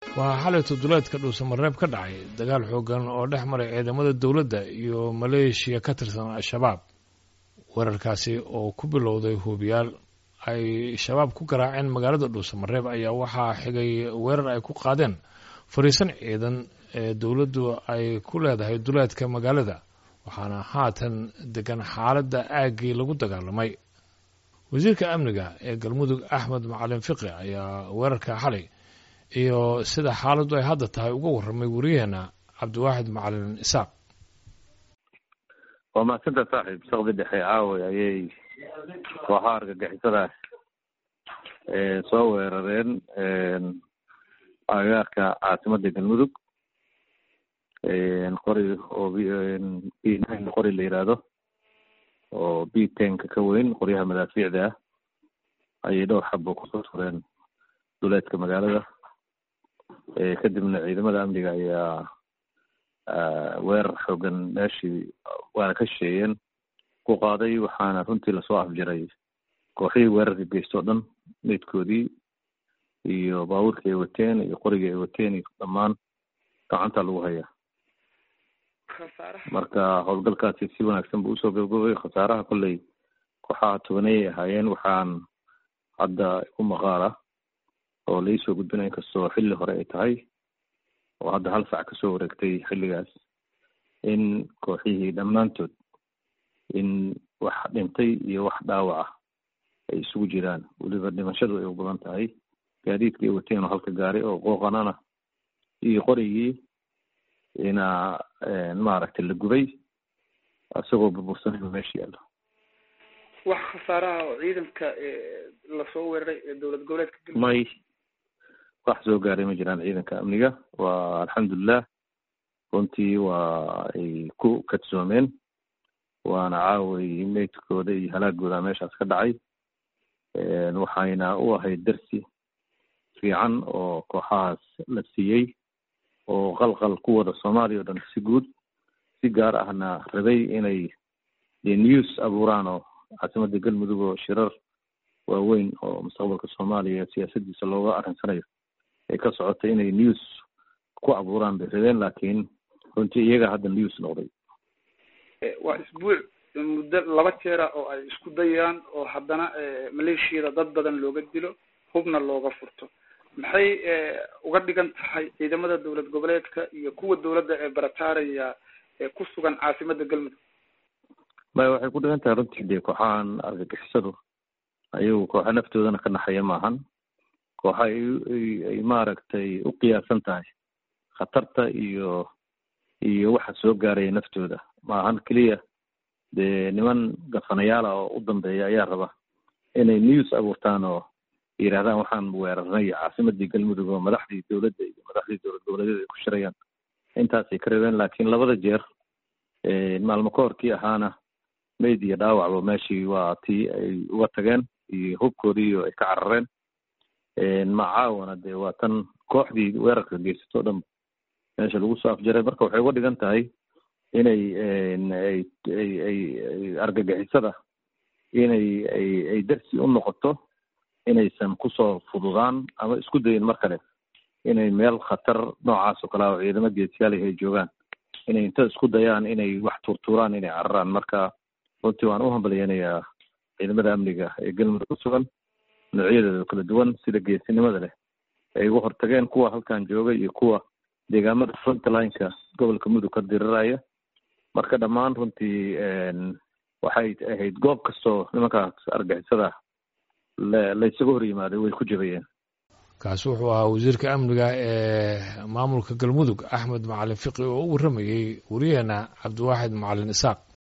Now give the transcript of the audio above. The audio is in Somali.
waxaa xalay toddobaadka dhuusamareeb ka dhacay dagaal xoogan oo dhex maray ciidamada dowladda iyo maleeshiya ka tirsan al-shabaab weerarkaasi oo ku bilowday hubiyaal ay shabaab ku garaaceen magaalada dhuusamareeb ayaa waxaa xigay weerar ay ku qaadeen fariisan ciidan ee dowladdu ay ku leedahay duleedka magaalada waxaana haatan degan xaaladda aaggii lagu dagaalamay wasiirka amniga ee galmudug axmed macalin fiqi ayaa weerarka xalay iyo sida xaaladdu ay hadda tahay uga warramay wariyaheena cabdiwaaxid macalin isaaq. waa maasanta saaxiib saqdi dhexe caaway ayay kooxaha argagixisada soo weerareen agagaarka caasimadda galmudug qori oo b9 qori la yidhaahdo oo b10ka ka weyn qoryaha madaafiicda ah ayay dhowr xabo kusoo tureen duleedka magaalada kadibna ciidamada amniga ayaa weerar xoogan meeshii waana ka shisheeyeen ku qaaday waxaana runtii lasoo afjiray kooxihii weerarka geysto o dhan meydkoodii iyo baabuurka ay wateen iyo qoriga ay wateen iyo dhammaan gacanta lagu hayaa marka howlgalkaasi si wanaagsan buu usoo gabagabay khasaaraha kolley kooxaha tobanayay ahaayeen waxaan hadda ku maqaala oo laisoo gudbina inkastoo xilli hore ay tahay oo hadda hal sac kasoo wareegtay xilligaas in kooxihii dhammaantood in wax dhintay iyo wax dhaawac ah ay isugu jiraan weliba dhimashadu ay u badan tahay gaadiidka ay wateen oo halka gaari oo qooqanana iyo qorigii ina maaragtay la gubay isagoo burbursanayba meesha yaallo wax khasaaraha oo ciidanka lasoo weeraray ee dowlad goboleedka may wax soo gaaray ma jiraan ciidanka amniga waa alxamdulilah runtii waa ay ku kadsoomeen waana caaway meydkooda iyo halaagooda meeshaas ka dhacay waxayna u ahayd darsi fiican oo kooxahaas la siiyey oo qalqal ku wada soomaaliya o dhan si guud si gaar ahna rabay inay news abuuraan oo caasimadda galmudug oo shirar waaweyn oo mustaqbalka soomaaliya siyaasadiisa looga arrinsanayo ay ka socotay inay news ku abuuraan bay rabeen laakiin runtii iyaga hadda news noqday waa isbuuc muddo 2 jeera oo ay isku dayaan oo haddana maleeshiyada dad badan looga dilo hubna looga furto maxay uga dhigan tahay ciidamada dowlad goboleedka iyo kuwa dowladda ee barataaraya ee ku sugan caasimadda galmudug maya waxay ku dhigan tahay runtii dee kooxahan argagixisadu ayagu kooxa naftoodana ka naxaya maahan kooxa ay maaragtay u qiyaasan tahay khatarta iyo waxa soo gaaraya naftooda maahan keliya dee niman gafanayaala oo u dambeeya ayaa raba inay news abuurtaan oo yidhahdaan waxaan weerarnay caasimadii galmudug oo madaxdii dowladda iyo madaxdii dowlad goboleedyada ay ku shirayaan intaasay ka rabeen laakiin labada jeer maalmo ka horkii ahaana meyd iyo dhaawacba meeshii waa tii ay uga tageen iyo hubkoodii oo ay ka carareen macaawana dee waa tan kooxdii weerarka geysato o dhan meesha lagu soo afjaray marka waxay uga dhigan tahay inay ay argagixisada inay darsi u noqoto inaysan kusoo fududaan ama isku dayin mar kale inay meel khatar noocaas oo kale oo ciidamo geesiyaalihi ay joogaan inay inta isku dayaan inay wax tuurtuuraan inay cararaan marka runtii waan u hambalyeynayaa ciidamada amniga ee galmudug ku sugan noocyadeeda kala duwan sida geesinimada leh ay uga hortageen kuwa halkan jooga iyo kuwa deegaamada frontlineka gobolka mudug ka diriraya marka dhammaan runtii waxay ahayd goob kastoo nimankaas argixisada laysaga hor yimaaday way ku jabayeen kaasi wuxuu ahaa wasiirka amniga ee maamulka galmudug axmed macalin fiqi oo u warramayey wariyaheena cabdiwaaxid macalin isaaq.